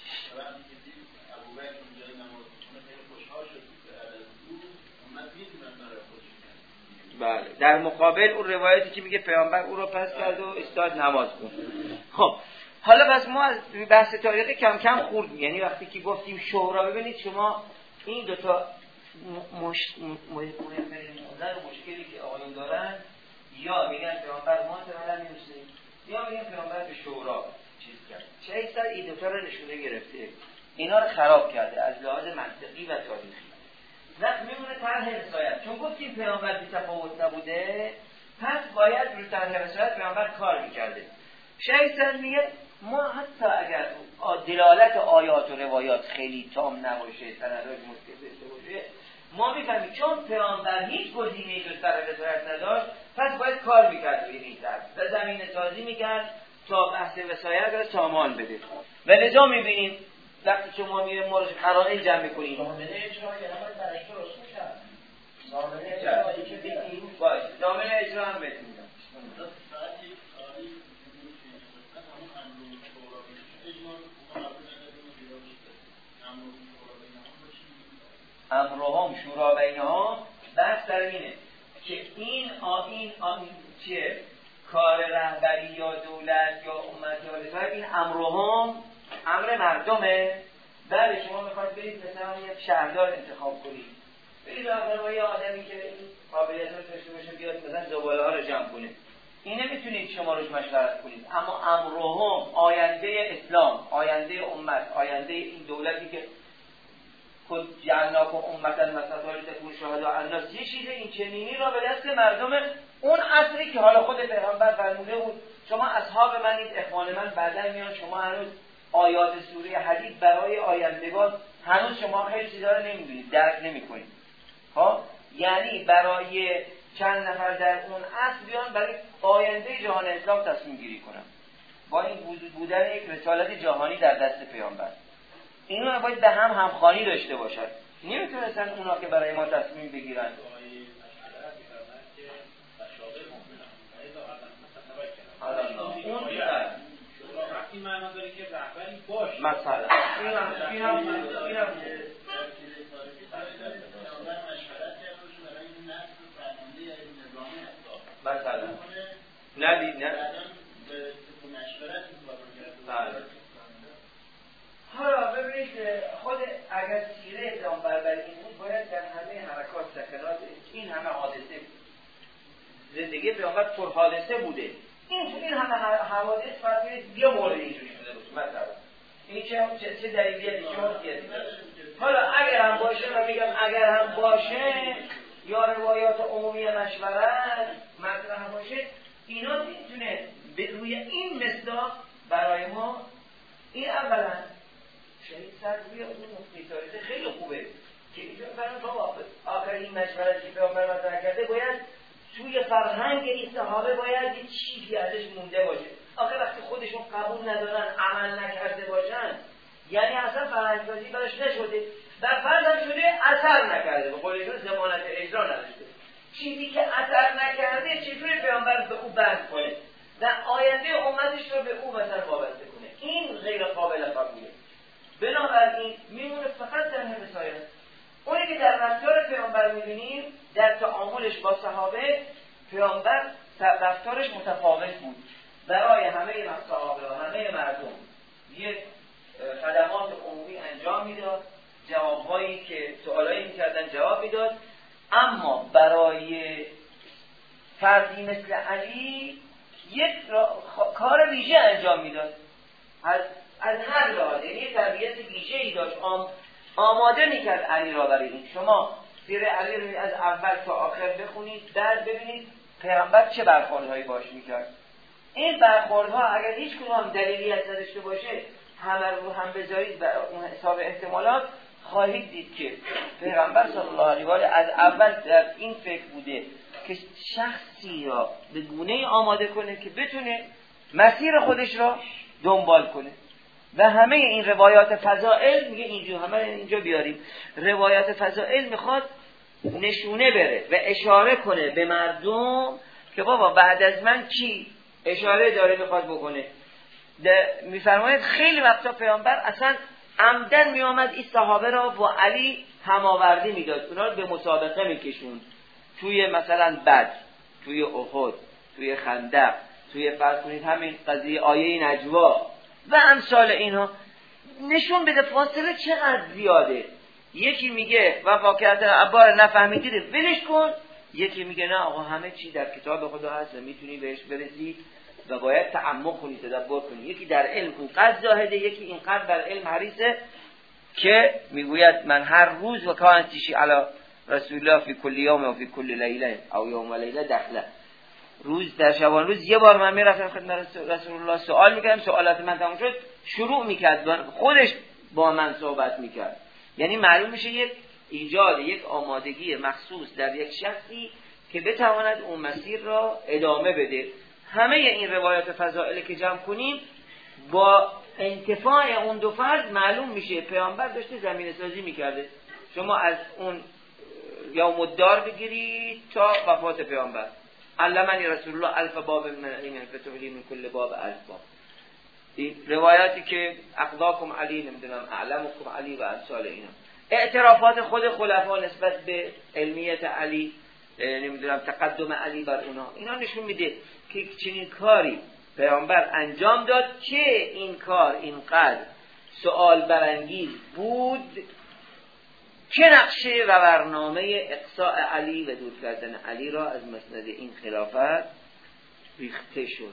بله در مقابل اون روایتی که میگه پیامبر او رو پس کرد و استاد نماز خوند. خب حالا بس ما از بحث تاریخی کم کم خوردیم، یعنی وقتی که گفتیم شورا، ببینید شما این دوتا مش... مهمترین مشکلی که آقایون دارن، یا میگن پیامبر ما تمام نمیشه، یا میگن پیامبر به شورا. چیز کرد. شیطان این دوتا رو نشونه گرفته، اینا رو خراب کرده از لحاظ منطقی و تاریخی. وقت میمونه طرح وصایت، چون گفتیم پیامبر بی تفاوت نبوده، پس باید روی طرح وصایت پیامبر کار میکرده. شیطان میگه ما حتی اگر دلالت آیات و روایات خیلی تام نباشه، سنداش مشکل داشته باشه، ما میفهمیم چون پیامبر هیچ گزینه‌ای جز طرح وصایت نداشت، پس باید کار میکرد روی این طرح و زمینه سازی میکرد تا بحث وصایت رو سامان بده. و لذا میبینیم وقتی شما میریم ما رو قرائن جمع میکنیم ضامنه اجرا یعنی باید برش درست میکرد. ضامنه اجرایی که بگیم باشه، ضامنه اجرا هم بهت میدم. امرهم شورا بینهم، بحث در اینه که این آیین آیین چیه؟ کار رهبری یا دولت یا امت یا رسالت، این امرهم امر مردمه. بله شما میخواید برید مثلا یک شهردار انتخاب کنید، برید آقا یه آدمی که قابلیت رو داشته باشه بیاد مثلا زباله ها رو جمع کنه، این نمیتونید شما روش مشورت کنید. اما امرهم آینده اسلام، آینده امت، آینده این دولتی که خود جعلناکم امتا وسطا لتکونوا شهداء علی الناس، یه چیز این چنینی را به دست مردم اون عصری که حالا خود پیغمبر فرموده بود شما اصحاب منید، اخوان من بعدن میان، شما هنوز آیات سوره حدید برای آیندگان هنوز شما خیلی چیزا رو نمیدونید، درک نمیکنید. ها یعنی برای چند نفر در اون عصر بیان برای آینده جهان اسلام تصمیم گیری کنن با این بودن یک رسالت جهانی در دست پیامبر. اینا باید به هم همخوانی داشته باشن، نمیتونستن اونا که برای ما تصمیم بگیرن. اون وقتی معنا داره که رهبری باشه مثلا این هم این هم این هم مثلا ندید نه حالا ببینید خود اگر سیره پیامبر بر این بود باید در همه حرکات سکنات این همه حادثه زندگی پیامبر پر حادثه بوده، این این همه حوادث فرقی یه مورد اینجوری شده بود مثلا این چه چه دلیلیه شما دیدید. حالا اگر هم باشه و میگم اگر هم باشه یا روایات عمومی مشورت مطرح باشه، اینا میتونه به روی این مصداق برای ما این اولا شهید سر روی اون مفتی تاریخی خیلی خوبه که اینجا فرمان بابا آخرین مشورتی که پیامبر مطرح کرده باید توی فرهنگ این صحابه باید یه چیزی ازش مونده باشه. آخه وقتی خودشون قبول ندارن عمل نکرده باشن یعنی اصلا فرهنگسازی براش نشده، در فرض هم شده اثر نکرده، به قولشون ضمانت اجرا نداشته. چیزی که اثر نکرده چطوری پیامبر به او بند کنه و آینده امتش رو به او مثلا وابسته کنه؟ این غیر قابل قبوله. بنابراین میمونه فقط در وصایت. اونی که در رفتار پیامبر میبینیم در تعاملش با صحابه، پیامبر رفتارش متفاوت بود. برای همه صحابه و همه مردم یک خدمات عمومی انجام میداد، جوابهایی که سوالایی میکردن جواب میداد، اما برای فردی مثل علی یک کار ویژه انجام میداد از از هر لحاظ، یعنی تربیت ویژه‌ای داشت، آم آماده میکرد علی را برای این. شما سیر علی رو از اول تا آخر بخونید، بعد ببینید پیامبر چه برخوردهایی باش میکرد. این برخوردها اگر هیچ کدوم دلیلی از نداشته باشه همه رو هم بذارید بر اون حساب احتمالات، خواهید دید که پیغمبر صلی الله علیه و آله از اول در این فکر بوده که شخصی را به گونه‌ای آماده کنه که بتونه مسیر خودش را دنبال کنه. و همه این روایات فضائل میگه اینجا همه اینجا بیاریم، روایات فضائل میخواد نشونه بره و اشاره کنه به مردم که بابا بعد از من کی، اشاره داره میخواد بکنه. میفرماید خیلی وقتا پیامبر اصلا عمدن میامد این صحابه را با علی هماوردی میداد، اونا رو به مسابقه میکشوند توی مثلا بدر، توی احد، توی خندق، توی فرض کنید همین قضیه آیه نجوا و امثال اینها، نشون بده فاصله چقدر زیاده. یکی میگه و واقعیت عبار نفهمیدید ولش کن، یکی میگه نه آقا همه چی در کتاب خدا هست و میتونی بهش برسی و باید تعمق کنی، تدبر کنی. یکی در علم اینقدر زاهده، یکی اینقدر در علم حریصه که میگوید من هر روز و کانتیشی علی رسول الله فی کل یوم و فی کل لیله او یوم و لیله دخله، روز در شبان روز یه بار من میرفتم خدمت رسول الله سوال میکردم، سوالات من تموم شد شروع میکرد خودش با من صحبت میکرد. یعنی معلوم میشه یک ایجاد یک آمادگی مخصوص در یک شخصی که بتواند اون مسیر را ادامه بده. همه این روایات فضائل که جمع کنیم با انتفاع اون دو فرد معلوم میشه پیامبر داشته زمینه سازی میکرده. شما از اون یوم الدار بگیرید تا وفات پیامبر، علمنی رسول الله الف باب من العلم فتح لی من کل باب الف باب. این روایاتی که اقضاکم علی، نمیدونم اعلمکم علی و امثال اینا، اعترافات خود خلفا نسبت به علمیت علی، نمیدونم تقدم علی بر اونا، اینا نشون میده که چنین کاری پیامبر انجام داد که این کار اینقدر سوال برانگیز بود که نقشه و برنامه اقصاء علی و دور کردن علی را از مسند این خلافت ریخته شد.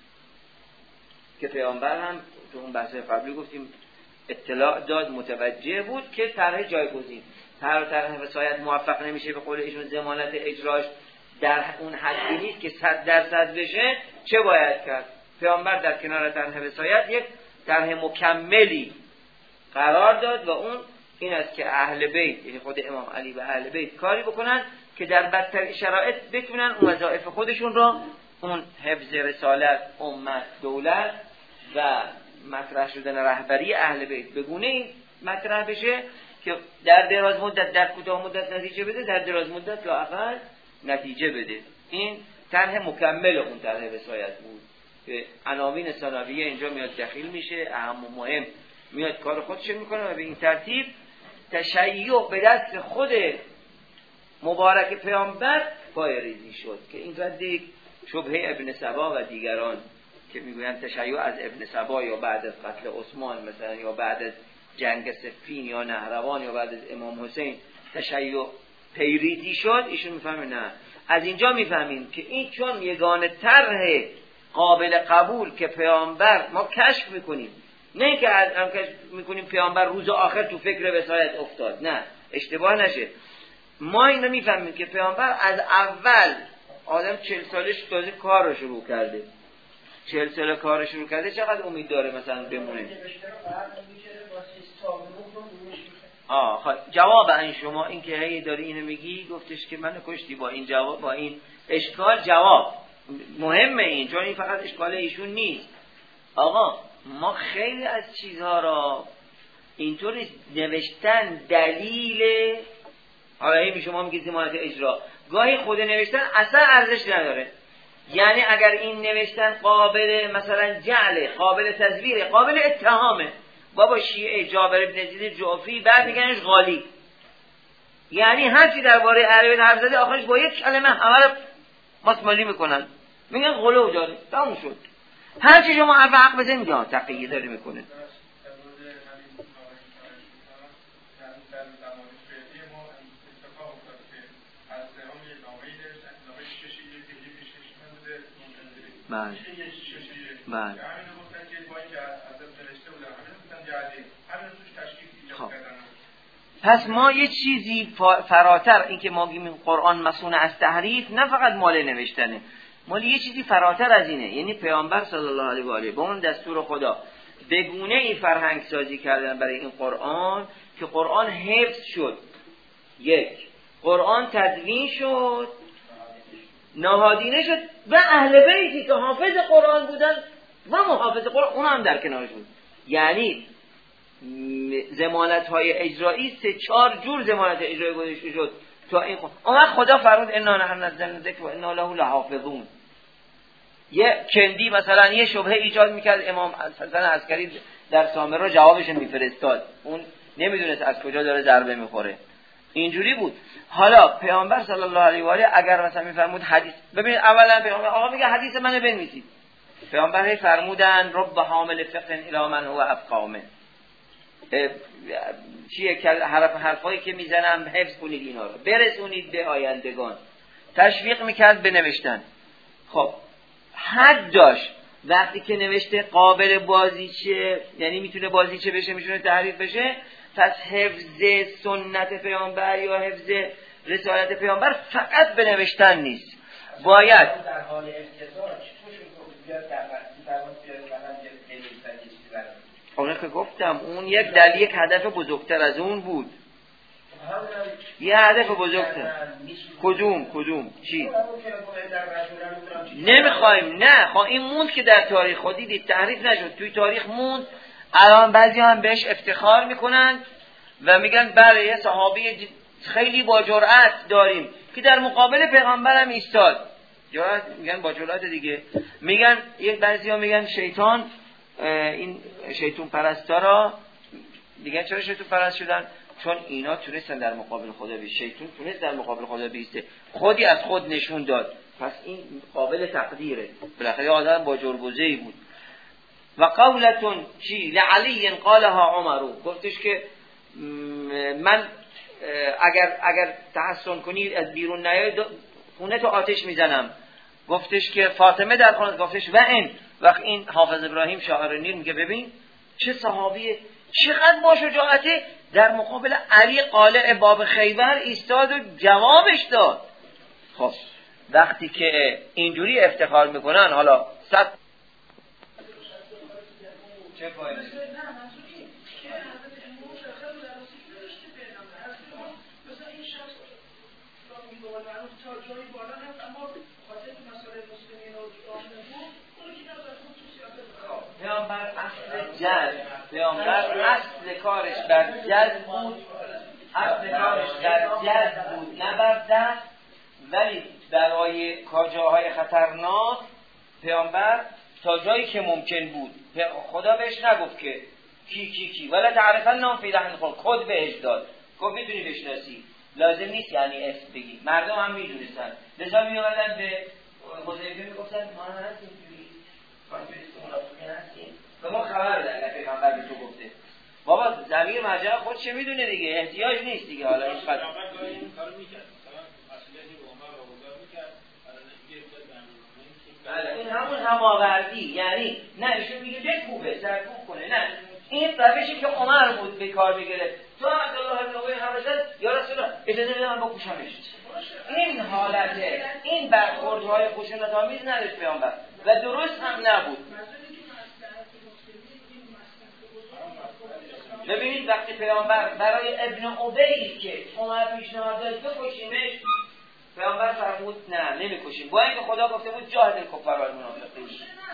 که پیامبر هم تو اون بحث قبلی گفتیم اطلاع داد، متوجه بود که طرح جایگزین، طرح طرح وصایت موفق نمیشه به قول ایشون، ضمانت اجراش در اون حدی نیست که صد درصد بشه، چه باید کرد؟ پیامبر در کنار طرح وصایت یک طرح مکملی قرار داد و اون این است که اهل بیت، یعنی خود امام علی و اهل بیت کاری بکنن که در بدتر شرایط بتونن اون وظایف خودشون را، اون حفظ رسالت، امت، دولت و مطرح شدن رهبری اهل بیت بگونه این مطرح بشه که در دراز مدت، در کوتاه مدت نتیجه بده، در دراز مدت لااقل نتیجه بده. این طرح مکمل اون طرح وصایت بود که عناوین ثانویه اینجا میاد دخیل میشه، اهم و مهم میاد کار خودش میکنه و به این ترتیب تشیع به دست خود مبارک پیامبر پایه‌ریزی شد که این رد شبهه ابن سبا و دیگران که میگویند تشیع از ابن سبا یا بعد از قتل عثمان مثلا یا بعد از جنگ صفین یا نهروان یا بعد از امام حسین تشیع پیریزی شد، ایشون میفهمه نه. از اینجا میفهمیم که این چون یگانه طرح قابل قبول که پیامبر ما کشف میکنیم، نه که از هم کشف میکنیم پیامبر روز آخر تو فکر وصایت افتاد، نه اشتباه نشه. ما اینو میفهمیم که پیامبر از اول آدم چهل سالش تازه کار رو شروع کرده، چهل سال کار رو شروع کرده، چقدر امید داره مثلا بمونه؟ آه خب جواب این شما این که هی داری اینو میگی، گفتش که منو کشتی با این جواب، با این اشکال جواب مهمه این، چون این فقط اشکال ایشون نیست. آقا ما خیلی از چیزها را اینطوری نوشتن دلیل، حالا این شما میگید ضمانت اجرا، گاهی خود نوشتن اصلا ارزش نداره. یعنی اگر این نوشتن قابل مثلا جعل، قابل تزویر، قابل اتهامه، بابا شیعه جابر بن یزید جعفی بعد میگنش غالی، یعنی هر چی درباره عربی حرف زده آخرش با یک کلمه همه رو ماسمالی میکنن، میگن غلو داره، تموم شد. هر چی شما حرف حق بزنید میگن تقیه داره میکنه. بله بله خب پس ما یه چیزی فراتر، این که ما میگیم قرآن مصون از تحریف، نه فقط مال نوشتنه، مال یه چیزی فراتر از اینه. یعنی پیامبر صلی الله علیه و آله با اون دستور خدا به گونه ای فرهنگ سازی کردن برای این قرآن که قرآن حفظ شد، یک قرآن تدوین شد، نهادینه شد و اهل بیتی که حافظ قرآن بودن و محافظ قرآن اون هم در کنارش بود. یعنی ضمانت های اجرایی سه چهار جور ضمانت اجرایی گذاشته شد تا این خود. اون وقت خدا فرمود انا نحن نزلنا الذکر و انا له لحافظون. یه کندی مثلا یه شبهه ایجاد میکرد، امام حسن عسکری در سامره جوابش میفرستاد، اون نمیدونست از کجا داره ضربه میخوره، اینجوری بود. حالا پیامبر صلی الله علیه و آله اگر مثلا میفرمود حدیث، ببینید اولا پیامبر آقا میگه حدیث منو بنویسید، پیامبر هی فرمودن رب حامل فقه الی من هو افقامه، چیه که حرف حرفایی که میزنم حفظ کنید، اینا رو برسونید به آیندگان، تشویق میکرد به نوشتن. خب حد داشت، وقتی که نوشته قابل بازیچه، یعنی میتونه بازیچه بشه، میتونه تحریف بشه، پس حفظ سنت پیامبر یا حفظ رسالت پیامبر فقط به نوشتن نیست، باید در حال افتضاح چطور شد بیاد در وقتی فرمان بیاد مثلا نوشتن یه چیزی برام. اون که گفتم اون یک دل یک هدف بزرگتر از اون بود. یه هدف بزرگتر. کدوم کدوم چی؟ نمیخوایم، نه خب این موند که در تاریخ خودی دید تحریف نشد، توی تاریخ موند. الان بعضی هم بهش افتخار میکنن و میگن بله یه صحابی خیلی با جرأت داریم که در مقابل پیغمبر هم ایستاد. جرأت میگن با جرأت دیگه. میگن یک بعضی ها میگن شیطان، این شیطان پرستارا دیگه چرا شیطان پرست شدن؟ چون اینا تونستن در مقابل خدا بیست، شیطان تونست در مقابل خدا بیسته، خودی از خود نشون داد، پس این قابل تقدیره، بالاخره آدم با جربوزه‌ای بود. و قولتون چی؟ لعلی قالها عمرو، گفتش که من اگر اگر تحسن کنی از بیرون نیای خونه تو آتش میزنم. گفتش که فاطمه در خونه، گفتش و این وقت این حافظ ابراهیم شاعر نیل میگه ببین چه صحابیه، چقدر با شجاعته در مقابل علی قالع باب خیبر ایستاد و جوابش داد. خب وقتی که اینجوری افتخار میکنن حالا صد چه فایده؟ پیامبر اصل جذب، پیامبر اصل کارش بر جذب بود، اصل کارش در جذب بود نه بر دست، ولی برای جاهای خطرناک پیامبر تا جایی که ممکن بود، خدا بهش نگفت که کی کی کی ولی تعرفن فی لحن القول، خود بهش داد، گفت میتونی بشناسی، لازم نیست یعنی اسم بگی، مردم هم میدونستن. لذا میومدن به حذیفه میگفتن ما هستیم و ما خبر داریم اگر پیغمبر به تو گفته بابا ضمیر مرجع خود چه میدونه دیگه، احتیاج نیست دیگه. حالا این قضیه این کارو میکرد، مثلا مسئولیتی به عمر رو گذار میکرد، بله این همون هماوردی، یعنی نه ایشون میگه بکوبه سرکوب کنه، نه این روشی که عمر بود به کار میگرفت. تو عبدالله بن ابی حبشه یا رسول الله اجازه بده من بکشمش، این حالته، این برخوردهای خشونت‌آمیز نداشت پیامبر و درست هم نبود. ببینید وقتی پیامبر برای ابن ابی که عمر پیشنهاد داد بکشیمش، پیامبر فرمود نه نمیکشیم، با اینکه خدا گفته بود جاهد الکفار و المنافقین.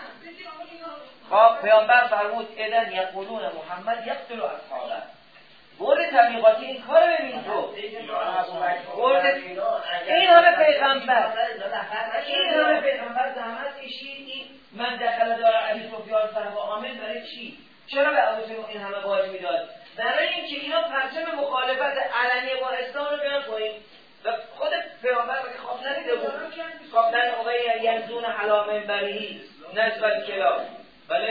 خب پیامبر فرمود اذن یقولون محمد یقتل اصحابه. برد تبلیغاتی این کارو ببین تو، برد این همه پیغمبر این همه پیغمبر زحمت کشید، این من دخل دار علی سفیان صاحب عامل برای چی؟ چرا به ابو سفیان این همه باج میداد؟ برای اینکه اینا پرچم مخالفت علنی با اسلام رو بیان پایین. و خود پیامبر که خواب ندیده بود، خواب ندیده اوی ینزون علی منبرهی نسب الکلاب، بله؟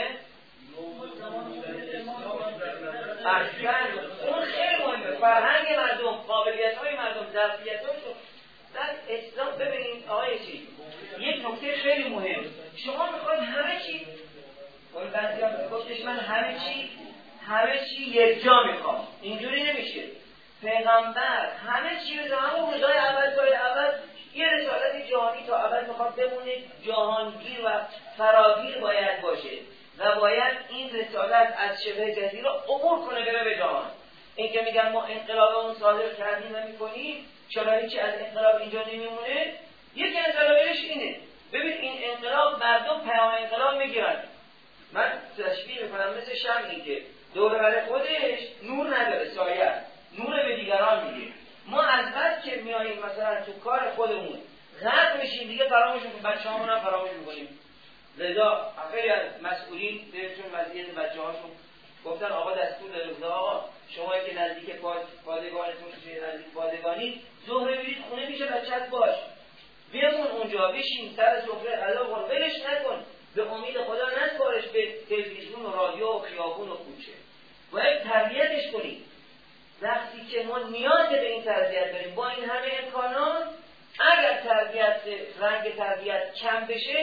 احسن، اون خیلی مهمه، فرهنگ مردم، قابلیت‌های مردم، ظرفیت‌هاشون در اسلام. ببینید آقای چی؟ یک نکته خیلی مهم، شما میخواید همه چی، اون بعضیا گفتش من همه چی همه چی یک جا میخوام، اینجوری نمیشه. پیغمبر همه چی رو همون روزای اول تا اول یه رسالت جهانی تا اول میخواد بمونه، جهانگیر و فراگیر باید باشه و باید این رسالت از شبه جزیره عبور کنه بره به جهان. این که میگن ما انقلابمون صادر کردیم و میکنیم، چرا هیچی از انقلاب اینجا نمیمونه؟ یکی از دلایلش اینه. ببین این انقلاب مردم پیام انقلاب میگیرن. من تشبیه میکنم مثل شمعی که دور بر خودش نور نداره، سایه نور به دیگران میگه. ما از بعد که میاییم مثلا تو کار خودمون غرق میشیم دیگه فراموش میکنیم، بچه‌هامون هم فراموش میکنیم. لذا خیلی از مسئولین بهشون وضعیت بچه‌هاشون گفتن آقا دستور داده آقا شما که نزدیک پادگانتون میشه، نزدیک پادگانی ظهر برید خونه میشه بچه‌ت باش، بمون اونجا، بشین سر سفره غذا بخور، ولش نکن، به امید خدا نسپارش به تلویزیون و رادیو و خیابون و کوچه. باید تربیتش کنیم. وقتی که ما نیاز به این تربیت داریم با این همه امکانات، اگر تربیت رنگ تربیت کم بشه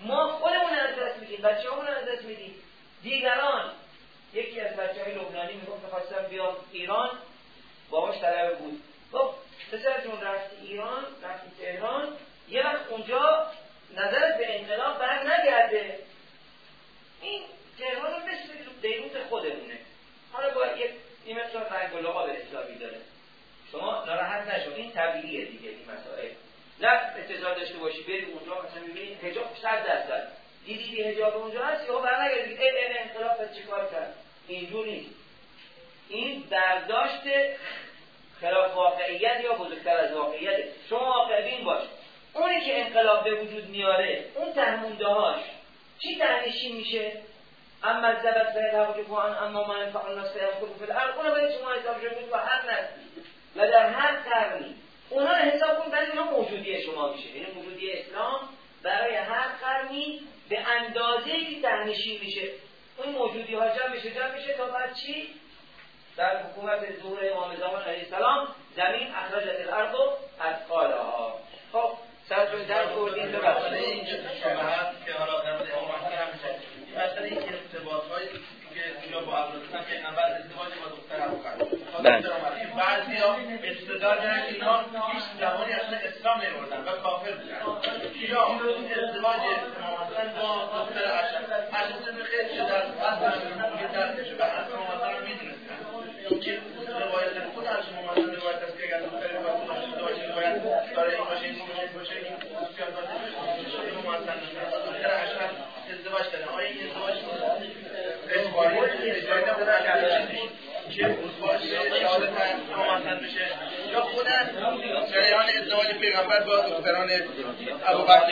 ما خودمون از دست میدیم، بچه‌هامون از دست میدیم. دیگران، یکی از بچه‌های لبنانی میگفت می‌خواستم بیام ایران، باباش طلبه بود. خب پسرتون رفتی ایران، رفتی تهران، یه وقت اونجا نظرت به انقلاب بر نگرده. این تهران رو مثل بیروت خودمونه. حالا با یک این مقدار رنگ و لعاب اسلامی داره. شما ناراحت نشو، این طبیعیه دیگه این مسائل. نه اتصال داشته باشی بری اونجا مثلا می‌بینی حجاب صد درصد دیدی بی حجاب اونجا هست یا برنگردی ای ای انقلاب پس چیکار کرد؟ اینجوری نیست. این برداشت خلاف واقعیت یا بزرگتر از واقعیت. شما واقع بین باش. اونی که انقلاب به وجود میاره، اون تهمونده‌هاش چی تهنشین میشه؟ اما الزبط فیضا که فوان اما من فعل ناس فیضا که فیضا اونو باید شما حساب شما و هر نسلی و در هر قرنی اونا رو حساب کن، بعد اینا موجودی شما میشه. یعنی موجودی اسلام برای هر قرنی به اندازه‌ای که تهنشین میشه، اون موجودی ها جمع میشه جمع میشه تا بعد چی؟ در حکومت ظهور امام زمان علیه السلام زمین اخرجت الارض اثقالها. خب سرتون در بردین ببخشید اینجا شبهت که حالا در مورد امامتی هم میشه این مسئله این ارتباط‌هایی که اینجا با افرادستان که اول ازدواج با دختر هم بعضی ها استدلال دارن که اینا هیچ زمانی اصلا اسلام نیوردن و کافر بودن. یا این ازدواج امام حسن با دختر اشرف اشرف خیلی شده در اصل درسشه و اصلا امام حسن رو میدونستن که روایت خود از امام حسن روایت است که اگر دختر با ازدواج روایت داره این باشه این باشه باشه این بسیار داده بشه امام حسن دختر اشرف ازدواج داره. آیا این ازدواج اجباری اجباری نبوده که ازدواج شهادت امام حسن بشه یا خود جریان ازدواج پیغمبر با دختران ابوبکر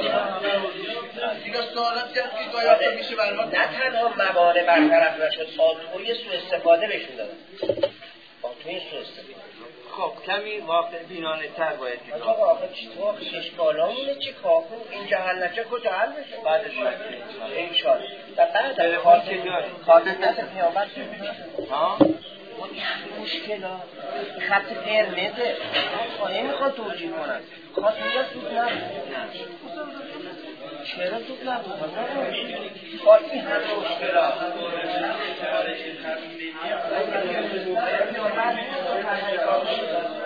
دیگه سوالاتی هست که گاهی میشه برای ما نه تنها موانع برطرف نشد، خاطوی سوء استفاده بهشون دادن. خاطوی سوء استفاده. خب کمی واقع بینانه تر باید نگاه کنید. آخه تو آخه ششکالامونه چی کافر این جهل نشه کجا حل بشه؟ بعدش انشاءالله. و بعد از خاتمت پیامبر ها مشکلات خط قرمزه خواهی میخواد توجیه کنن خاطریت زود نبود چرا زود نبود با این همه مشکلات